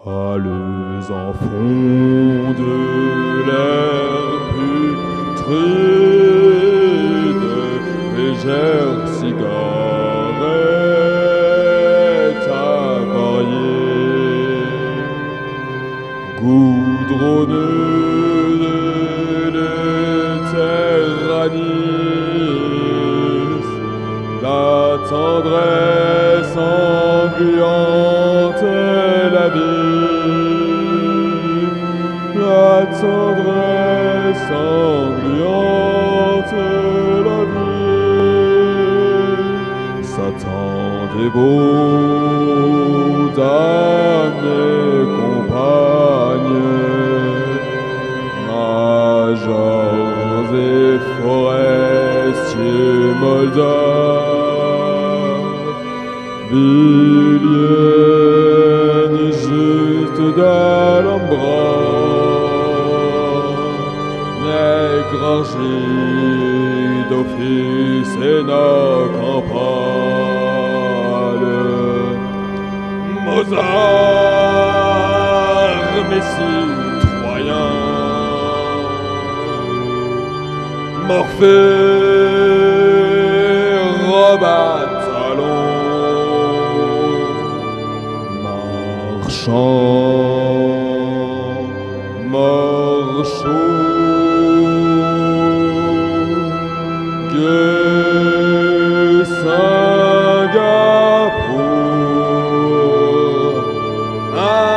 Halles en fond de l'air putride, légère cigarette avariée, goudronneux de terranis, la tendresse engluante la vie, la tendresse engluante la vie. Satan des beaux dames et compagnes, majors et forestiers moldaves, Villiers juste d'Alhambra, nègres argis d'office et nos campagnes, Mozart, Messie, Troyen, Morphée, Robert Talon, Marchand, Gueux, Singapour,